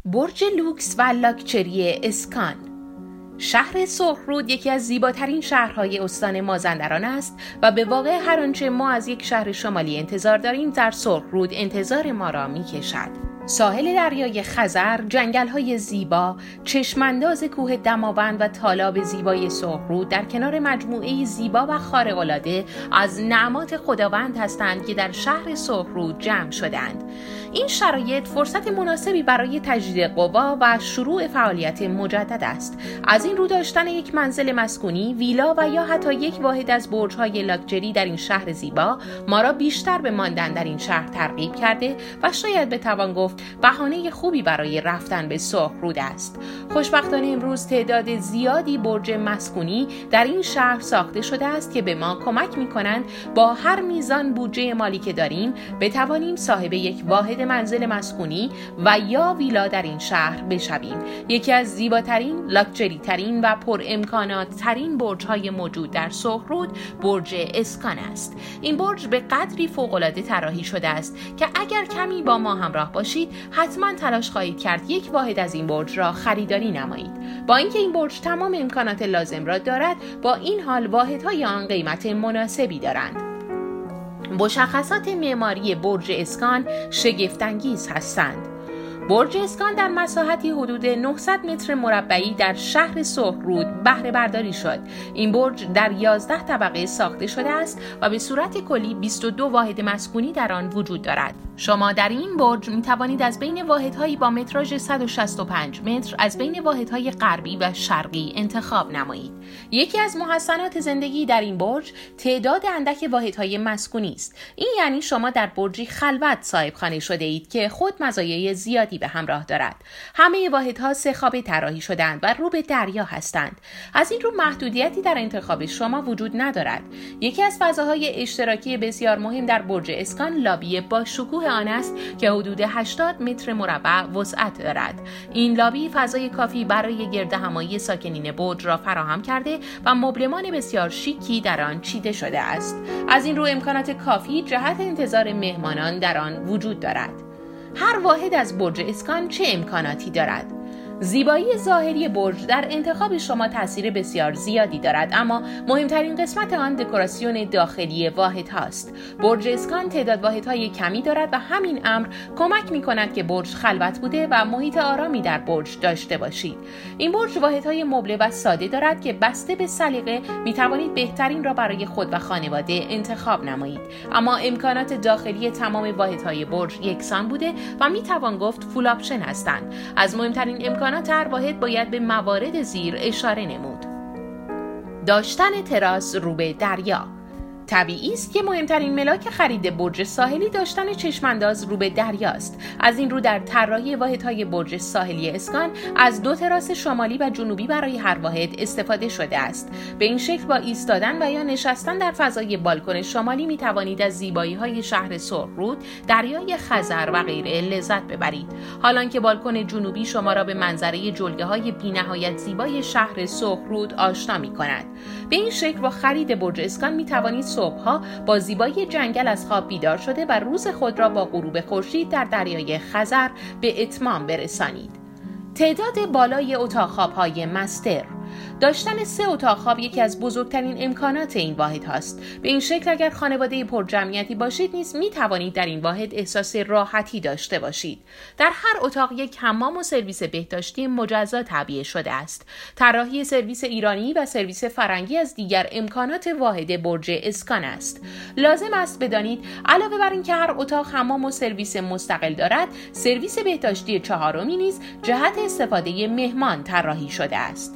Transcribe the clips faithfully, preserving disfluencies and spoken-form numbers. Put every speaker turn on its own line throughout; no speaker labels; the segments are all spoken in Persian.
برج لوکس و لاکچری اسکان. شهر سرخرود یکی از زیباترین شهرهای استان مازندران است و به واقع هر آنچه ما از یک شهر شمالی انتظار داریم در سرخرود انتظار ما را می‌کشد. ساحل دریای خزر، جنگل‌های زیبا، چشمانداز کوه دماوند و تالاب زیبای سرخرود در کنار مجموعه زیبا و خارق‌العاده از نعمات خداوند هستند که در شهر سرخرود جمع شدند. این شرایط فرصت مناسبی برای تجدید قوا و شروع فعالیت مجدد است. از این رو داشتن یک منزل مسکونی، ویلا و یا حتی یک واحد از برج‌های لاکچری در این شهر زیبا ما را بیشتر به ماندن در این شهر ترغیب کرده و شاید بتوان گفت بهانه خوبی برای رفتن به سرخرود است. خوشبختانه امروز تعداد زیادی برج مسکونی در این شهر ساخته شده است که به ما کمک می‌کنند با هر میزان بودجه مالی که داریم بتوانیم صاحب یک واحد منزل مسکونی و یا ویلا در این شهر بشویم. یکی از زیباترین، لاکچری ترین و پر امکانات ترین برج‌های موجود در سرخرود برج اسکان است. این برج به قدری فوق‌العاده طراحی شده است که اگر کمی با ما همراه باشید حتما تلاش خواهید کرد یک واحد از این برج را خریداری نمایید. با اینکه این برج تمام امکانات لازم را دارد، با این حال واحدهای آن قیمت مناسبی دارند. مشخصات معماری برج اسکان شگفت‌انگیز هستند. برج اسکان در مساحتی حدود نهصد متر مربعی در شهر سرخرود بهره برداری شد. این برج در یازده طبقه ساخته شده است و به صورت کلی بیست و دو واحد مسکونی در آن وجود دارد. شما در این برج می توانید از بین واحدهایی با متراژ صد و شصت و پنج متر از بین واحدهای غربی و شرقی انتخاب نمایید. یکی از محسنات زندگی در این برج تعداد اندک واحدهای مسکونی است. این یعنی شما در برجی خلوت صاحب خانه شده اید که خود مزایای زیادی به همراه دارد. همه واحدها سه خوابه طراحی شده‌اند و رو به دریا هستند. از این رو محدودیتی در انتخاب شما وجود ندارد. یکی از فضاهای اشتراکی بسیار مهم در برج اسکان لابی با شکوه آن است که حدود هشتاد متر مربع وسعت دارد. این لابی فضای کافی برای گردهمایی ساکنین برج را فراهم کرده و مبلمان بسیار شیکی در آن چیده شده است. از این رو امکانات کافی جهت انتظار مهمانان در آن وجود دارد. هر واحد از برج اسکان چه امکاناتی دارد؟ زیبایی ظاهری برج در انتخاب شما تاثیر بسیار زیادی دارد، اما مهمترین قسمت آن دکوراسیون داخلی واحد هاست. برج اسکان تعداد واحدهای کمی دارد و همین امر کمک می کند که برج خلوت بوده و محیط آرامی در برج داشته باشید. این برج واحدهای مبله و ساده دارد که بسته به سلیقه می توانید بهترین را برای خود و خانواده انتخاب نمایید، اما امکانات داخلی تمام واحدهای برج یکسان بوده و می توان گفت فول آپشن هستند. از مهمترین امکانات هر واحد باید به موارد زیر اشاره نمود. داشتن تراس رو به دریا. طبیعی است که مهمترین ملاک خرید برج ساحلی داشتن چشمانداز رو به دریاست. از این رو در طراحی واحدهای برج ساحلی اسکان از دو تراس شمالی و جنوبی برای هر واحد استفاده شده است. به این شکل با ایستادن و یا نشستن در فضای بالکن شمالی می توانید از زیبایی‌های شهر سرخرود، دریای خزر و غیره لذت ببرید. حالانکه بالکن جنوبی شما را به منظره جلگه‌های بی‌نهایت زیبای شهر سرخرود آشنا می‌کند. به این شکل با خرید برج اسکان می توانید صبحها با زیبایی جنگل از خواب بیدار شده و روز خود را با غروب خورشید در دریای خزر به اتمام برسانید. تعداد بالای اتاق خواب‌های مستر. داشتن سه اتاق خواب یکی از بزرگترین امکانات این واحد هاست. به این شکل اگر خانواده پرجمعیتی باشید نیز می توانید در این واحد احساس راحتی داشته باشید. در هر اتاق یک حمام و سرویس بهداشتی مجزا تعبیه شده است. طراحی سرویس ایرانی و سرویس فرنگی از دیگر امکانات واحد برج اسکان است. لازم است بدانید علاوه بر اینکه هر اتاق حمام و سرویس مستقل دارد، سرویس بهداشتی چهارمی نیز جهت استفاده مهمان طراحی شده است.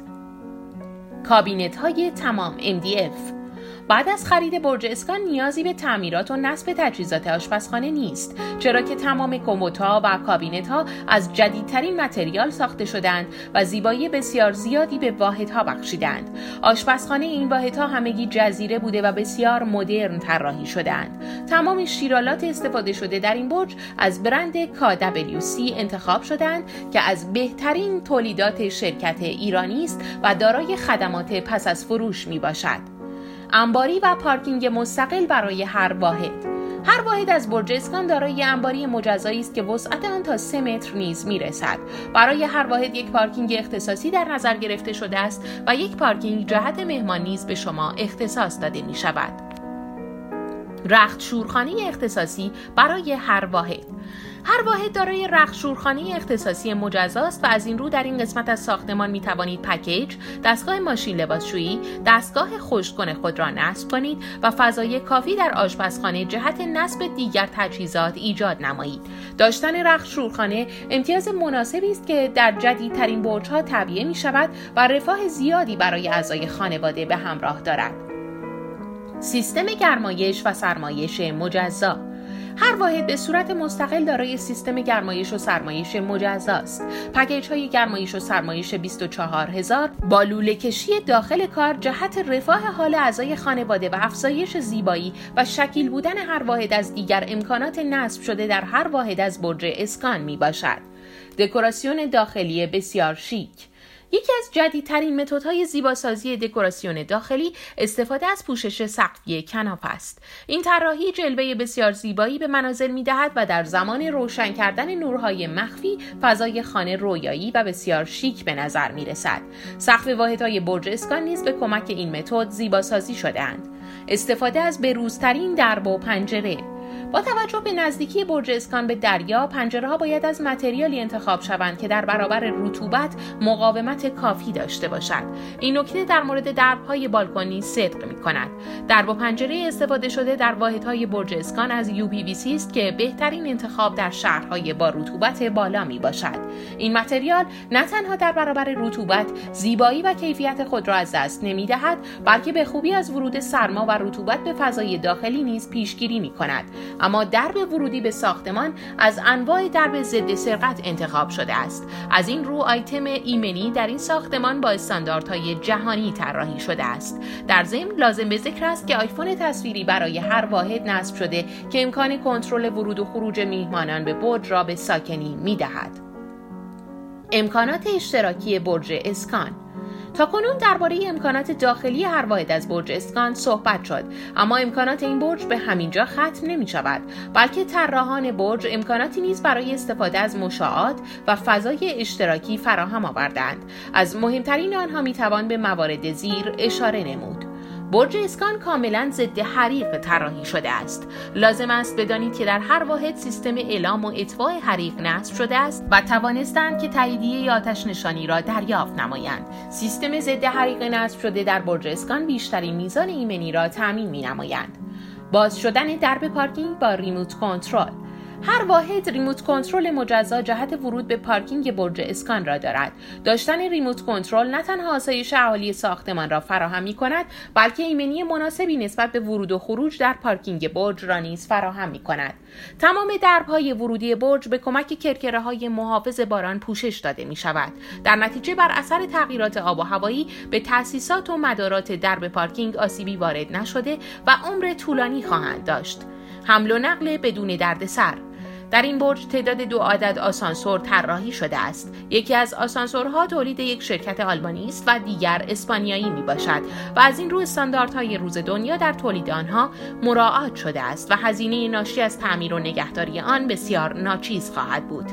کابینت های تمام ام دی اف. بعد از خرید برج اسکان نیازی به تعمیرات و نصب تجهیزات آشپزخانه نیست، چرا که تمام کمدها و کابینت‌ها از جدیدترین متریال ساخته شدند و زیبایی بسیار زیادی به واحدها بخشیدند. آشپزخانه این واحدها همگی جزیره بوده و بسیار مدرن طراحی شدند. تمام شیرالات استفاده شده در این برج از برند کا دبلیو سی انتخاب شدند که از بهترین تولیدات شرکت ایرانی است و دارای خدمات پس از فروش می باشد. انباری و پارکینگ مستقل برای هر واحد. هر واحد از برج اسکان دارای انباری مجزایی است که وسعت آن تا سه متر نیز میرسد. برای هر واحد یک پارکینگ اختصاصی در نظر گرفته شده است و یک پارکینگ جهت مهمان نیز به شما اختصاص داده می شود. رخت شورخانه اختصاصی برای هر واحد. هر واحد دارای رخت شورخانه اختصاصی مجزاست و از این رو در این قسمت از ساختمان می توانید پکیج، دستگاه ماشین لباسشویی، دستگاه خشک‌کن خود را نصب کنید و فضای کافی در آشپزخانه جهت نصب دیگر تجهیزات ایجاد نمایید. داشتن رخت شورخانه امتیاز مناسبی است که در جدیدترین برج‌ها تعبیه می شود و رفاه زیادی برای اعضای خانواده به همراه دارد. سیستم گرمایش و سرمایش مجزا. هر واحد به صورت مستقل دارای سیستم گرمایش و سرمایش مجزا است. پکیج های گرمایش و سرمایش بیست و چهار هزار با لوله کشی داخل کار جهت رفاه حال اعضای خانواده و افزایش زیبایی و شکیل بودن هر واحد از دیگر امکانات نصب شده در هر واحد از برج اسکان می باشد. دکوراسیون داخلی بسیار شیک. یکی از جدیدترین متدهای زیباسازی دکوراسیون داخلی استفاده از پوشش سقفی کناف است. این طراحی جلوه بسیار زیبایی به منازل می‌دهد و در زمان روشن کردن نورهای مخفی فضای خانه رویایی و بسیار شیک به نظر می‌رسد. سقف واحدهای برج اسکان نیز به کمک این متد زیباسازی شده‌اند. استفاده از بروزترین درب و پنجره. با توجه به نزدیکی برج اسکان به دریا، پنجره‌ها باید از متریالی انتخاب شوند که در برابر رطوبت مقاومت کافی داشته باشد. این نکته در مورد درب‌های بالکنی صدق می‌کند. درب و پنجره استفاده شده در واحدهای برج اسکان از یو پی وی سی است که بهترین انتخاب در شهرهای با رطوبت بالا می‌باشد. این متریال نه تنها در برابر رطوبت زیبایی و کیفیت خود را از دست نمی‌دهد، بلکه به خوبی از ورود سرما و رطوبت به فضای داخلی نیز پیشگیری می‌کند. اما درب ورودی به ساختمان از انواع درب ضد سرقت انتخاب شده است. از این رو آیتم ایمنی در این ساختمان با استانداردهای جهانی طراحی شده است. در ضمن لازم به ذکر است که آیفون تصویری برای هر واحد نصب شده که امکان کنترل ورود و خروج میهمانان به برج را به ساکنین می‌دهد. امکانات اشتراکی برج اسکان. تاکنون درباره امکانات داخلی هر واحد از برج اسکان صحبت شد، اما امکانات این برج به همینجا ختم نمی شود، بلکه طراحان برج امکاناتی نیز برای استفاده از مشاعات و فضای اشتراکی فراهم آوردند. از مهمترین آنها می توان به موارد زیر اشاره نمود. برج اسکان کاملا ضد حریق طراحی شده است. لازم است بدانید که در هر واحد سیستم اعلام و اطفاء حریق نصب شده است و توانستند که تاییدیه آتش نشانی را دریافت نمایند. سیستم ضد حریق نصب شده در برج اسکان بیشترین میزان ایمنی را تضمین می‌نمایند. باز شدن درب پارکینگ با ریموت کنترل. هر واحد ریموت کنترل مجزا جهت ورود به پارکینگ برج اسکان را دارد. داشتن ریموت کنترل نه تنها آسایش اهالی ساختمان را فراهم می‌کند، بلکه ایمنی مناسبی نسبت به ورود و خروج در پارکینگ برج را نیز فراهم می‌کند. تمام درب‌های ورودی برج به کمک کرکره‌های محافظ باران پوشش داده می‌شود. در نتیجه بر اثر تغییرات آب و هوایی به تأسیسات و مدارات درب پارکینگ آسیبی وارد نشده و عمر طولانی خواهند داشت. حمل و نقل بدون دردسر. در این برج تعداد دو عدد آسانسور طراحی شده است. یکی از آسانسورها تولید یک شرکت آلمانی است و دیگر اسپانیایی می باشد و از این رو استانداردهای روز دنیا در تولید آنها مراعات شده است و هزینه ناشی از تعمیر و نگهداری آن بسیار ناچیز خواهد بود.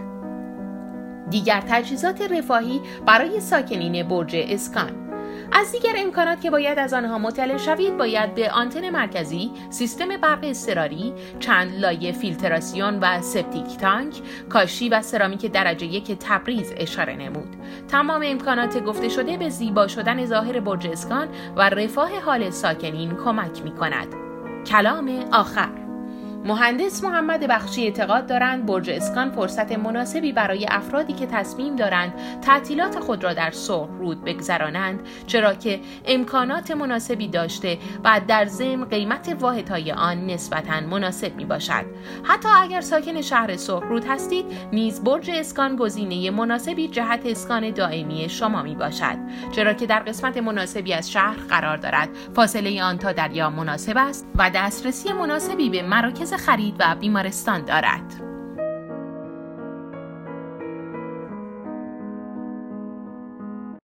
دیگر تجهیزات رفاهی برای ساکنین برج اسکان. از دیگر امکانات که باید از آنها مطلع شوید باید به آنتن مرکزی، سیستم برق اضطراری، چند لایه فیلتراسیون و سپتیک تانک، کاشی و سرامیک درجه یک تبریز اشاره نمود. تمام امکانات گفته شده به زیبا شدن ظاهر برج اسکان و رفاه حال ساکنین کمک می کند. کلام آخر. مهندس محمد بخشی اعتقاد دارند برج اسکان فرصت مناسبی برای افرادی که تصمیم دارند تعطیلات خود را در سهررود بگذرانند، چرا که امکانات مناسبی داشته و در ضمن قیمت واحدهای آن نسبتاً مناسب می باشد. حتی اگر ساکن شهر سهررود هستید، نیز برج اسکان گزینه مناسبی جهت اسکان دائمی شما می باشد، چرا که در قسمت مناسبی از شهر قرار دارد، فاصله آن تا دریا مناسب است و دسترسی مناسبی به مراکز خرید و بیمارستان دارد.